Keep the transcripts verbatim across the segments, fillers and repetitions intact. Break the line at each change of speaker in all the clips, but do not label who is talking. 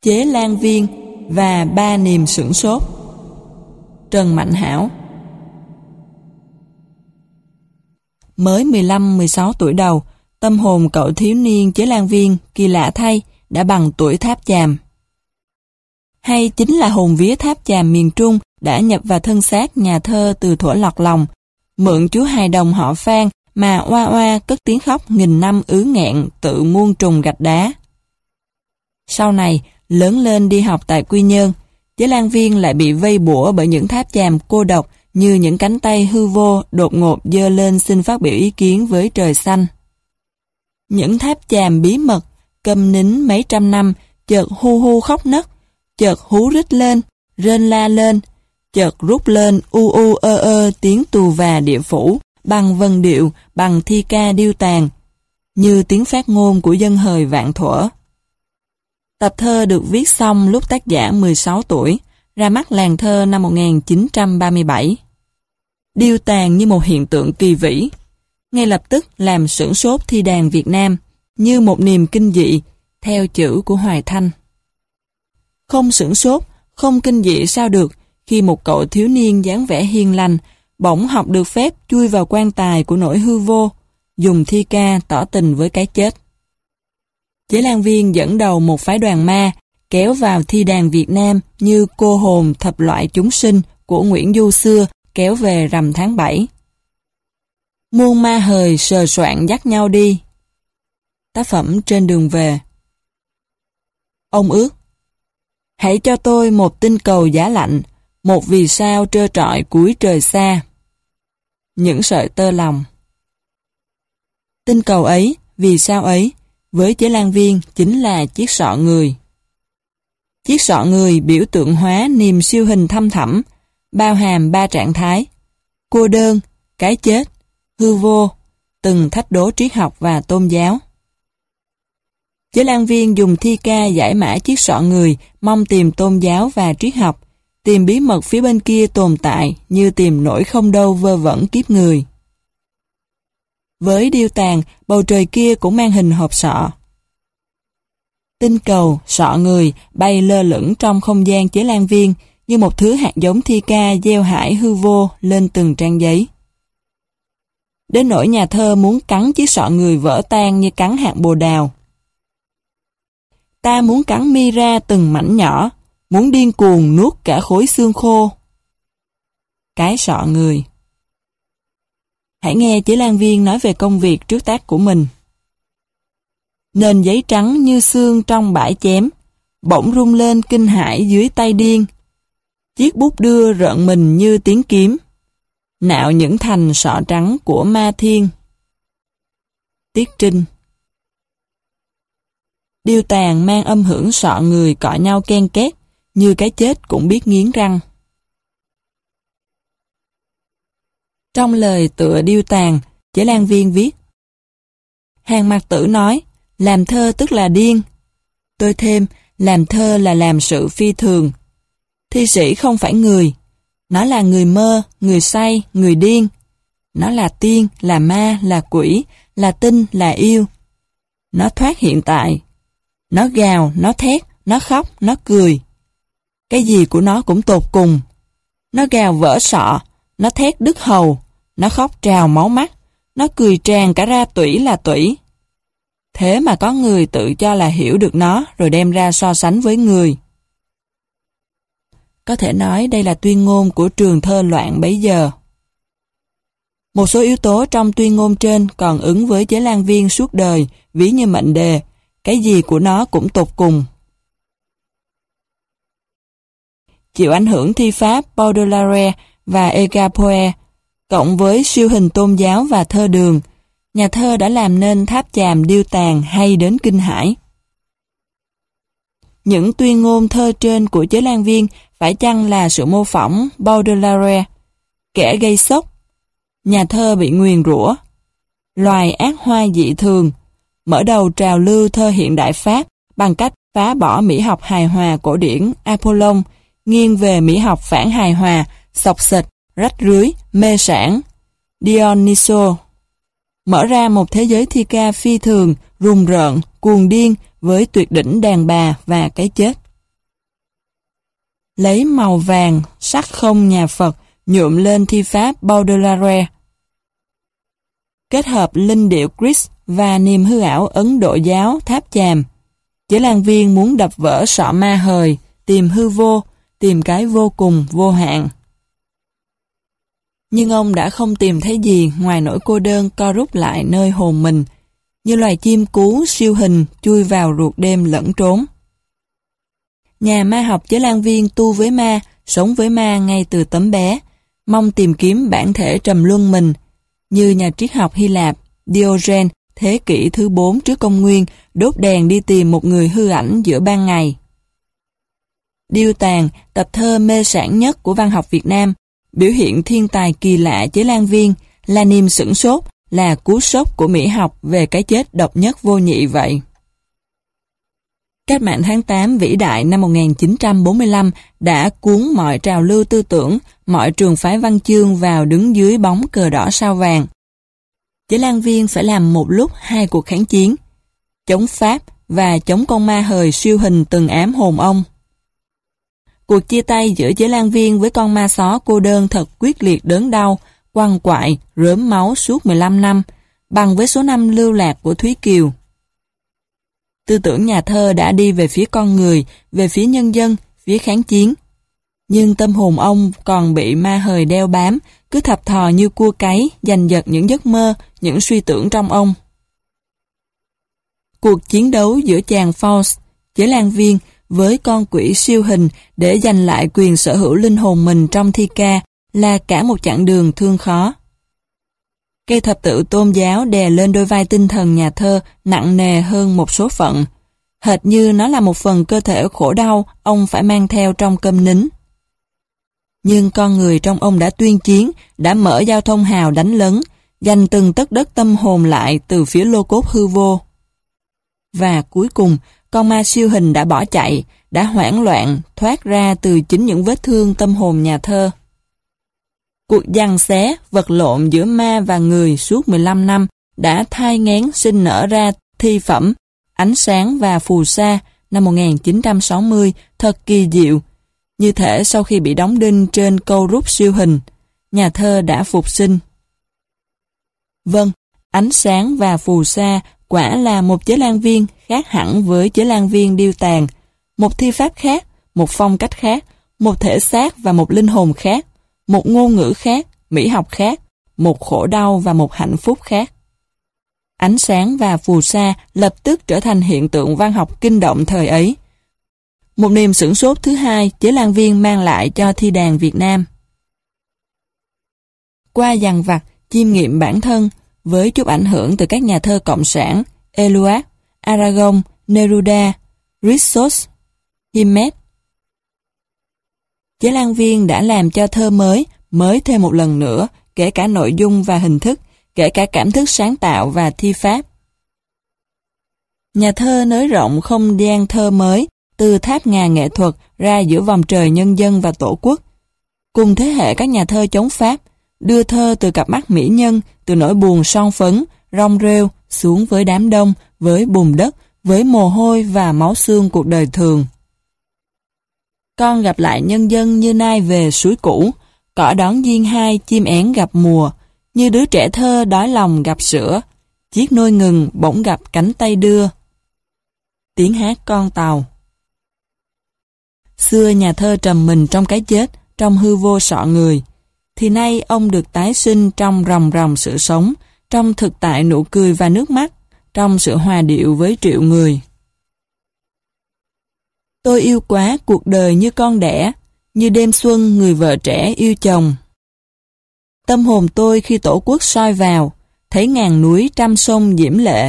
Chế Lan Viên và Ba Niềm sửng sốt. Trần Mạnh Hảo. Mới mười lăm mười sáu tuổi đầu, tâm hồn cậu thiếu niên Chế Lan Viên kỳ lạ thay đã bằng tuổi Tháp Chàm. Hay chính là hồn vía Tháp Chàm miền Trung đã nhập vào thân xác nhà thơ từ thuở lọt lòng, mượn chú hài đồng họ Phan mà oa oa cất tiếng khóc nghìn năm ứ nghẹn tự muôn trùng gạch đá. Sau này, lớn lên đi học tại Quy Nhơn, Chế Lan Viên lại bị vây bủa bởi những tháp chàm cô độc như những cánh tay hư vô đột ngột giơ lên xin phát biểu ý kiến với trời xanh. Những tháp chàm bí mật, câm nín mấy trăm năm, chợt hu hu khóc nấc, chợt hú rít lên, rên la lên, chợt rút lên u u ơ ơ tiếng tù và địa phủ, bằng vần điệu, bằng thi ca điêu tàn, như tiếng phát ngôn của dân hời vạn thuở. Tập thơ được viết xong lúc tác giả mười sáu tuổi, ra mắt làng thơ năm một nghìn chín trăm ba mươi bảy. Điêu tàn như một hiện tượng kỳ vĩ, ngay lập tức làm sửng sốt thi đàn Việt Nam, như một niềm kinh dị, theo chữ của Hoài Thanh. Không sửng sốt, không kinh dị sao được, khi một cậu thiếu niên dáng vẻ hiền lành, bỗng học được phép chui vào quan tài của nỗi hư vô, dùng thi ca tỏ tình với cái chết. Chế Lan Viên dẫn đầu một phái đoàn ma, kéo vào thi đàn Việt Nam như cô hồn thập loại chúng sinh của Nguyễn Du xưa kéo về rằm tháng bảy. Muôn ma hời sờ soạn dắt nhau đi. Tác phẩm Trên đường về. Ông ước: hãy cho tôi một tinh cầu giá lạnh, một vì sao trơ trọi cuối trời xa. Những sợi tơ lòng. Tinh cầu ấy, vì sao ấy, với Chế Lan Viên chính là chiếc sọ người. Chiếc sọ người biểu tượng hóa niềm siêu hình thâm thẳm, bao hàm ba trạng thái: cô đơn, cái chết, hư vô, từng thách đố triết học và tôn giáo. Chế Lan Viên dùng thi ca giải mã chiếc sọ người, mong tìm tôn giáo và triết học, tìm bí mật phía bên kia tồn tại như tìm nỗi không đâu vơ vẩn kiếp người. Với điêu tàn, bầu trời kia cũng mang hình hộp sọ. Tinh cầu, sọ người bay lơ lửng trong không gian Chế Lan Viên như một thứ hạt giống thi ca gieo hải hư vô lên từng trang giấy. Đến nỗi nhà thơ muốn cắn chiếc sọ người vỡ tan như cắn hạt bồ đào. Ta muốn cắn mi ra từng mảnh nhỏ, muốn điên cuồng nuốt cả khối xương khô. Cái sọ người. Hãy nghe Chế Lan Viên nói về công việc trước tác của mình. Nền giấy trắng như xương trong bãi chém, bỗng rung lên kinh hãi dưới tay điên. Chiếc bút đưa rợn mình như tiếng kiếm, nạo những thành sọ trắng của ma thiên. Tiết Trinh. Điêu tàn mang âm hưởng sọ người cọ nhau ken két, như cái chết cũng biết nghiến răng. Trong lời tựa điêu tàn, Chế Lan Viên viết: Hàng Mặc Tử nói, làm thơ tức là điên. Tôi thêm, làm thơ là làm sự phi thường. Thi sĩ không phải người. Nó là người mơ, người say, người điên. Nó là tiên, là ma, là quỷ, là tinh, là yêu. Nó thoát hiện tại. Nó gào, nó thét, nó khóc, nó cười. Cái gì của nó cũng tột cùng. Nó gào vỡ sọ, nó thét đứt hầu, nó khóc trào máu mắt, nó cười tràn cả ra tủy là tủy. Thế mà có người tự cho là hiểu được nó rồi đem ra so sánh với người. Có thể nói đây là tuyên ngôn của trường thơ loạn bấy giờ. Một số yếu tố trong tuyên ngôn trên còn ứng với Chế Lan Viên suốt đời, ví như mệnh đề, cái gì của nó cũng tột cùng. Chịu ảnh hưởng thi pháp Baudelaire và Edgar Poe, cộng với siêu hình tôn giáo và thơ đường, nhà thơ đã làm nên tháp chàm điêu tàn hay đến kinh hãi. Những tuyên ngôn thơ trên của Chế Lan Viên phải chăng là sự mô phỏng Baudelaire, kẻ gây sốc, nhà thơ bị nguyền rủa, loài ác hoa dị thường, mở đầu trào lưu thơ hiện đại Pháp bằng cách phá bỏ mỹ học hài hòa cổ điển Apollon, nghiêng về mỹ học phản hài hòa, xộc xệch, rách rưới, mê sản, Dionyso, mở ra một thế giới thi ca phi thường, rùng rợn, cuồng điên với tuyệt đỉnh đàn bà và cái chết. lấy màu vàng, sắc không nhà Phật, nhuộm lên thi pháp Baudelaire. Kết hợp linh điệu Christ và niềm hư ảo Ấn Độ giáo tháp chàm, Chế Lan Viên muốn đập vỡ sọ ma hời, tìm hư vô, tìm cái vô cùng, vô hạn. Nhưng ông đã không tìm thấy gì ngoài nỗi cô đơn co rút lại nơi hồn mình, như loài chim cú siêu hình chui vào ruột đêm lẫn trốn. Nhà ma học Chế Lan Viên tu với ma, sống với ma ngay từ tấm bé, mong tìm kiếm bản thể trầm luân mình, như nhà triết học Hy Lạp Diogenes thế kỷ thứ bốn trước công nguyên đốt đèn đi tìm một người hư ảnh giữa ban ngày. Điêu Tàn, tập thơ mê sảng nhất của văn học Việt Nam, biểu hiện thiên tài kỳ lạ Chế Lan Viên, là niềm sửng sốt, là cú sốc của mỹ học về cái chết độc nhất vô nhị vậy. Cách mạng tháng tám vĩ đại năm một nghìn chín trăm bốn mươi lăm đã cuốn mọi trào lưu tư tưởng, mọi trường phái văn chương vào đứng dưới bóng cờ đỏ sao vàng. Chế Lan Viên phải làm một lúc hai cuộc kháng chiến, chống Pháp và chống con ma hời siêu hình từng ám hồn ông. Cuộc chia tay giữa Chế Lan Viên với con ma só cô đơn thật quyết liệt đớn đau, quằn quại, rớm máu suốt mười lăm năm, bằng với số năm lưu lạc của Thúy Kiều. Tư tưởng nhà thơ đã đi về phía con người, về phía nhân dân, phía kháng chiến. Nhưng tâm hồn ông còn bị ma hời đeo bám, cứ thập thò như cua cáy, giành giật những giấc mơ, những suy tưởng trong ông. Cuộc chiến đấu giữa chàng Faust, Chế Lan Viên, với con quỷ siêu hình để giành lại quyền sở hữu linh hồn mình trong thi ca là cả một chặng đường thương khó. Cây thập tự tôn giáo đè lên đôi vai tinh thần nhà thơ nặng nề hơn một số phận, hệt như nó là một phần cơ thể khổ đau ông phải mang theo trong câm nín. Nhưng con người trong ông đã tuyên chiến, đã mở giao thông hào đánh lấn, giành từng tấc đất tâm hồn lại từ phía lô cốt hư vô. Và cuối cùng, con ma siêu hình đã bỏ chạy, đã hoảng loạn, thoát ra từ chính những vết thương tâm hồn nhà thơ. Cuộc giằng xé, vật lộn giữa ma và người suốt mười lăm năm đã thai nghén sinh nở ra thi phẩm Ánh sáng và phù sa năm một nghìn chín trăm sáu mươi thật kỳ diệu. Như thể sau khi bị đóng đinh trên câu rút siêu hình, nhà thơ đã phục sinh. Vâng, Ánh sáng và phù sa quả là một Chế Lan Viên khác hẳn với Chế Lan Viên Điêu Tàn, một thi pháp khác, một phong cách khác, một thể xác và một linh hồn khác, một ngôn ngữ khác, mỹ học khác, một khổ đau và một hạnh phúc khác. Ánh sáng và phù sa lập tức trở thành hiện tượng văn học kinh động thời ấy. Một niềm sửng sốt thứ hai Chế Lan Viên mang lại cho thi đàn Việt Nam. Qua dằn vặt, chiêm nghiệm bản thân, với chút ảnh hưởng từ các nhà thơ cộng sản Eluard, Aragon, Neruda, Rissos, Himet, Chế Lan Viên đã làm cho thơ mới, mới thêm một lần nữa, kể cả nội dung và hình thức, kể cả cảm thức sáng tạo và thi pháp. Nhà thơ nới rộng không gian thơ mới, từ tháp ngà nghệ thuật ra giữa vòng trời nhân dân và tổ quốc. Cùng thế hệ các nhà thơ chống Pháp, đưa thơ từ cặp mắt mỹ nhân, từ nỗi buồn son phấn, rong rêu, xuống với đám đông, với bùn đất, với mồ hôi và máu xương cuộc đời thường. Con gặp lại nhân dân như nai về suối cũ, cỏ đón duyên hai chim én gặp mùa, như đứa trẻ thơ đói lòng gặp sữa, chiếc nôi ngừng bỗng gặp cánh tay đưa. Tiếng hát con tàu. Xưa nhà thơ trầm mình trong cái chết, trong hư vô sọ người, thì nay ông được tái sinh trong ròng ròng sự sống, trong thực tại nụ cười và nước mắt, trong sự hòa điệu với triệu người. Tôi yêu quá cuộc đời như con đẻ, như đêm xuân người vợ trẻ yêu chồng. Tâm hồn tôi khi tổ quốc soi vào, thấy ngàn núi trăm sông diễm lệ.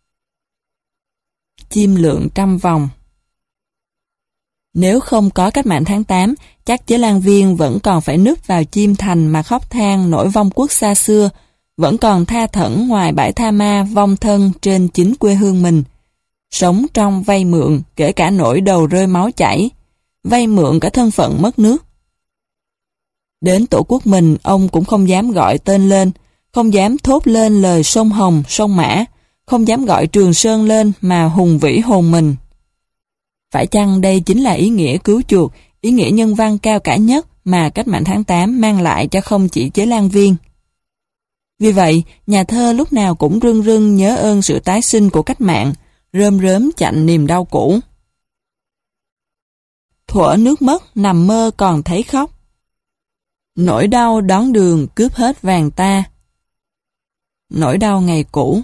Chim lượn trăm vòng. Nếu không có cách mạng tháng tám, chắc Chế Lan Viên vẫn còn phải núp vào chim thành mà khóc than nỗi vong quốc xa xưa, vẫn còn tha thẩn ngoài bãi tha ma vong thân trên chính quê hương mình. Sống trong vay mượn, kể cả nỗi đầu rơi máu chảy, vay mượn cả thân phận mất nước. Đến tổ quốc mình, ông cũng không dám gọi tên lên, không dám thốt lên lời sông Hồng, sông Mã, không dám gọi Trường Sơn lên mà hùng vĩ hồn mình. Phải chăng đây chính là ý nghĩa cứu chuộc, ý nghĩa nhân văn cao cả nhất mà cách mạng tháng tám mang lại cho không chỉ Chế Lan Viên. Vì vậy, nhà thơ lúc nào cũng rưng rưng nhớ ơn sự tái sinh của cách mạng, rơm rớm chạnh niềm đau cũ. Thuở nước mất nằm mơ còn thấy khóc. Nỗi đau đón đường cướp hết vàng ta. Nỗi đau ngày cũ.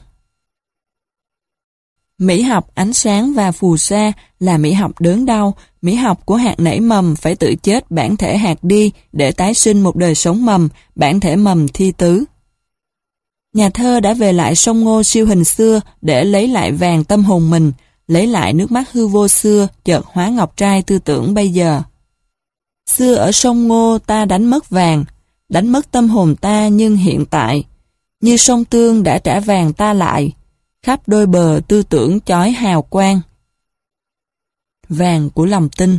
Mỹ học ánh sáng và phù sa là mỹ học đớn đau, mỹ học của hạt nảy mầm phải tự chết bản thể hạt đi để tái sinh một đời sống mầm, bản thể mầm thi tứ. Nhà thơ đã về lại sông Ngô siêu hình xưa để lấy lại vàng tâm hồn mình, lấy lại nước mắt hư vô xưa chợt hóa ngọc trai tư tưởng bây giờ. Xưa ở sông Ngô ta đánh mất vàng, đánh mất tâm hồn ta nhưng hiện tại, như sông Tương đã trả vàng ta lại, khắp đôi bờ tư tưởng chói hào quang. Vàng của lòng tin.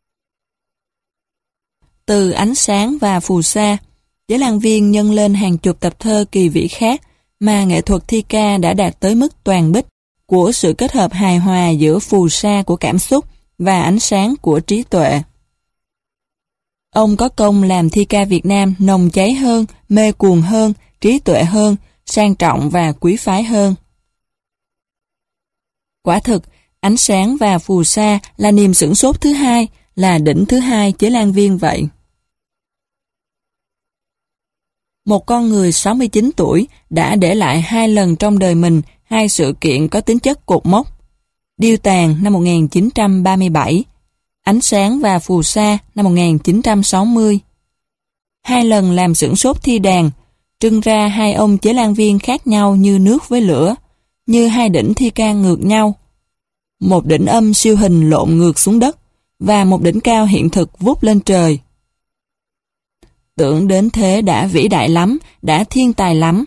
Từ ánh sáng và phù sa, Chế Lan Viên nhân lên hàng chục tập thơ kỳ vĩ khác mà nghệ thuật thi ca đã đạt tới mức toàn bích của sự kết hợp hài hòa giữa phù sa của cảm xúc và ánh sáng của trí tuệ. Ông có công làm thi ca Việt Nam nồng cháy hơn, mê cuồng hơn, trí tuệ hơn, sang trọng và quý phái hơn. Quả thực, ánh sáng và phù sa là niềm sửng sốt thứ hai, là đỉnh thứ hai Chế Lan Viên vậy. Một con người sáu mươi chín tuổi đã để lại hai lần trong đời mình hai sự kiện có tính chất cột mốc. Điêu tàn năm một nghìn chín trăm ba mươi bảy, ánh sáng và phù sa năm một nghìn chín trăm sáu mươi. Hai lần làm sửng sốt thi đàn, trưng ra hai ông Chế Lan Viên khác nhau như nước với lửa, như hai đỉnh thi ca ngược nhau. Một đỉnh âm siêu hình lộn ngược xuống đất, và một đỉnh cao hiện thực vút lên trời. Tưởng đến thế đã vĩ đại lắm, đã thiên tài lắm.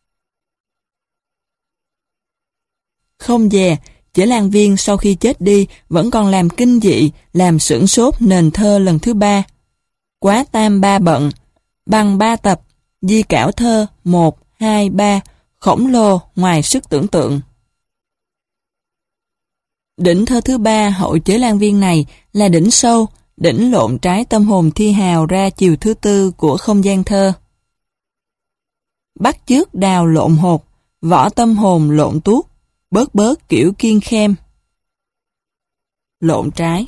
Không dè, Chế Lan Viên sau khi chết đi vẫn còn làm kinh dị, làm sửng sốt nền thơ lần thứ ba. Quá tam ba bận, bằng ba tập, di cảo thơ một, hai, ba, khổng lồ ngoài sức tưởng tượng. Đỉnh thơ thứ ba hậu Chế Lan Viên này là đỉnh sâu, đỉnh lộn trái tâm hồn thi hào ra chiều thứ tư của không gian thơ. Bắt chước đào lộn hột, võ tâm hồn lộn tuốt, bớt bớt kiểu kiên khem. Lộn trái.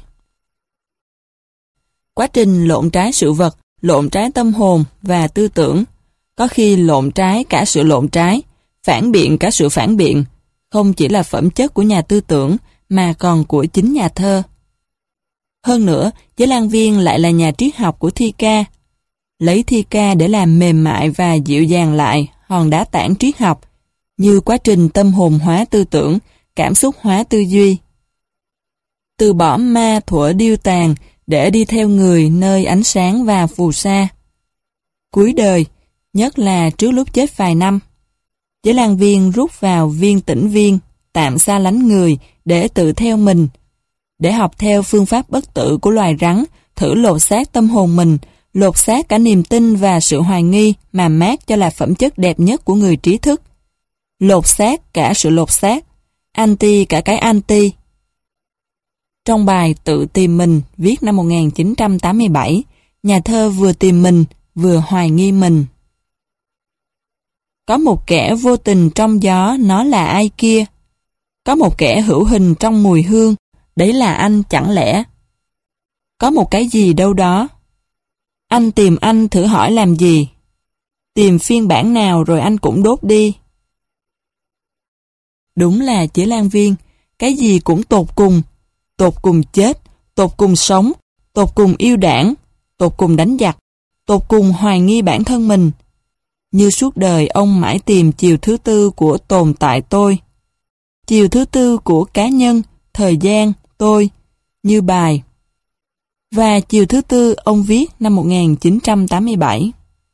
Quá trình lộn trái sự vật, lộn trái tâm hồn và tư tưởng, có khi lộn trái cả sự lộn trái, phản biện cả sự phản biện, không chỉ là phẩm chất của nhà tư tưởng mà còn của chính nhà thơ. Hơn nữa, Chế Lan Viên lại là nhà triết học của thi ca, lấy thi ca để làm mềm mại và dịu dàng lại hòn đá tảng triết học, như quá trình tâm hồn hóa tư tưởng, cảm xúc hóa tư duy. Từ bỏ ma thuở điêu tàn để đi theo người nơi ánh sáng và phù sa. Cuối đời, nhất là trước lúc chết vài năm, Chế Lan Viên rút vào viên tĩnh viên, tạm xa lánh người để tự theo mình, để học theo phương pháp bất tử của loài rắn, thử lột xác tâm hồn mình, lột xác cả niềm tin và sự hoài nghi mà mát cho là phẩm chất đẹp nhất của người trí thức. Lột xác cả sự lột xác, anti cả cái anti. Trong bài Tự tìm mình viết năm một nghìn chín trăm tám mươi bảy, nhà thơ vừa tìm mình, vừa hoài nghi mình. Có một kẻ vô tình trong gió, nó là ai kia? Có một kẻ hữu hình trong mùi hương, đấy là anh chẳng lẽ? Có một cái gì đâu đó? Anh tìm anh thử hỏi làm gì? Tìm phiên bản nào rồi anh cũng đốt đi. Đúng là Chế Lan Viên, cái gì cũng tột cùng, tột cùng chết, tột cùng sống, tột cùng yêu đảng, tột cùng đánh giặc, tột cùng hoài nghi bản thân mình. Như suốt đời ông mãi tìm chiều thứ tư của tồn tại tôi, chiều thứ tư của cá nhân, thời gian, tôi, như bài. Và chiều thứ tư ông viết năm một nghìn chín trăm tám mươi bảy.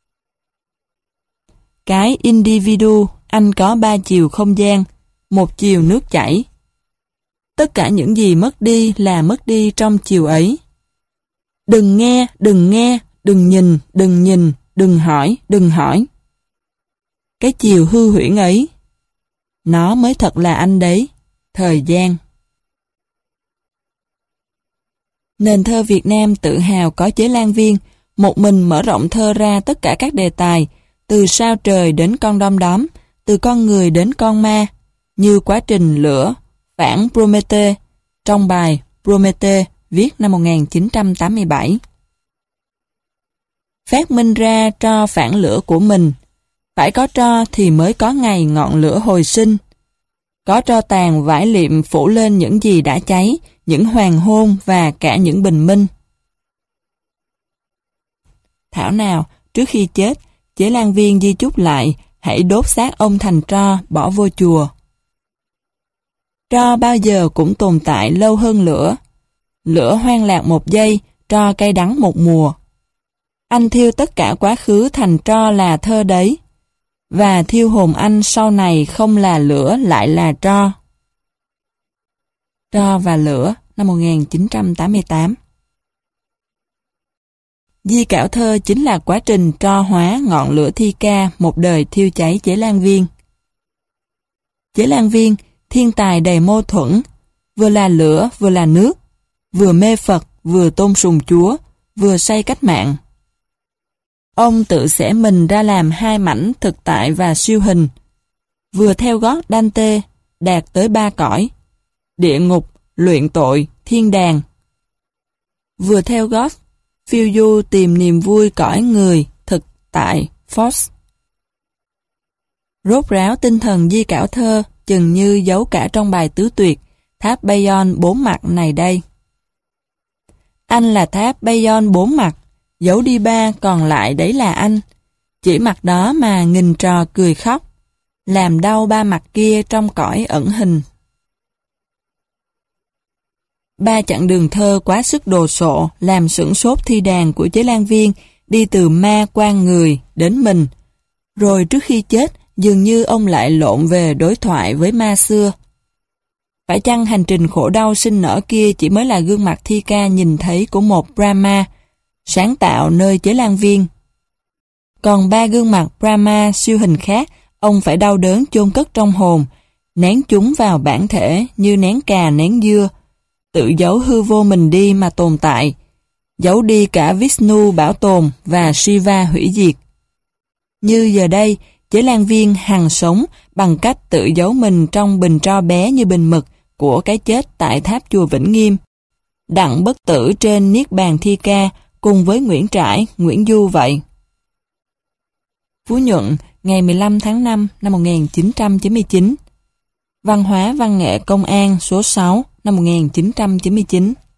Cái individu, anh có ba chiều không gian, một chiều nước chảy. Tất cả những gì mất đi là mất đi trong chiều ấy. Đừng nghe, đừng nghe, đừng nhìn, đừng nhìn, đừng hỏi, đừng hỏi. Cái chiều hư huyễn ấy, nó mới thật là anh đấy, thời gian. Nền thơ Việt Nam tự hào có Chế Lan Viên, một mình mở rộng thơ ra tất cả các đề tài, từ sao trời đến con đom đóm, từ con người đến con ma, như quá trình lửa, phản Promethê, trong bài Promethê viết năm một nghìn chín trăm tám mươi bảy. Phát minh ra tro phản lửa của mình, phải có tro thì mới có ngày ngọn lửa hồi sinh. Có tro tàn vải liệm phủ lên những gì đã cháy, những hoàng hôn và cả những bình minh. Thảo nào, trước khi chết, Chế Lan Viên di chúc lại, hãy đốt xác ông thành tro, bỏ vô chùa. Tro bao giờ cũng tồn tại lâu hơn lửa. Lửa hoang lạc một giây, tro cay đắng một mùa. Anh thiêu tất cả quá khứ thành tro là thơ đấy. Và thiêu hồn anh sau này không là lửa lại là tro. Tro và lửa năm một nghìn chín trăm tám mươi tám. Di cảo thơ chính là quá trình tro hóa ngọn lửa thi ca một đời thiêu cháy Chế Lan Viên. Chế Lan Viên, thiên tài đầy mâu thuẫn, vừa là lửa vừa là nước, vừa mê Phật vừa tôn sùng Chúa, vừa say cách mạng. Ông tự xẻ mình ra làm hai mảnh thực tại và siêu hình, vừa theo gót Dante, đạt tới ba cõi, địa ngục, luyện tội, thiên đàng, vừa theo gót phiêu du tìm niềm vui cõi người, thực tại, Phos. Rốt ráo tinh thần di cảo thơ, chừng như giấu cả trong bài tứ tuyệt, tháp Bayon bốn mặt này đây. Anh là tháp Bayon bốn mặt, giấu đi ba còn lại đấy là anh. Chỉ mặt đó mà nghìn trò cười khóc, làm đau ba mặt kia trong cõi ẩn hình. Ba chặng đường thơ quá sức đồ sộ, làm sửng sốt thi đàn của Chế Lan Viên, đi từ ma qua người đến mình. Rồi trước khi chết, dường như ông lại lộn về đối thoại với ma xưa. Phải chăng hành trình khổ đau sinh nở kia chỉ mới là gương mặt thi ca nhìn thấy của một Brahma, sáng tạo nơi Chế Lan Viên? Còn ba gương mặt Brahma siêu hình khác, ông phải đau đớn chôn cất trong hồn, nén chúng vào bản thể như nén cà nén dưa, tự giấu hư vô mình đi mà tồn tại, giấu đi cả Vishnu bảo tồn và Shiva hủy diệt. Như giờ đây, Chế Lan Viên hằng sống bằng cách tự giấu mình trong bình tro bé như bình mực của cái chết tại tháp chùa Vĩnh Nghiêm, đặng bất tử trên Niết Bàn Thi Ca cùng với Nguyễn Trãi, Nguyễn Du vậy. Phú Nhuận, ngày mười lăm tháng năm năm một nghìn chín trăm chín mươi chín. Văn hóa Văn nghệ Công an số sáu năm một nghìn chín trăm chín mươi chín.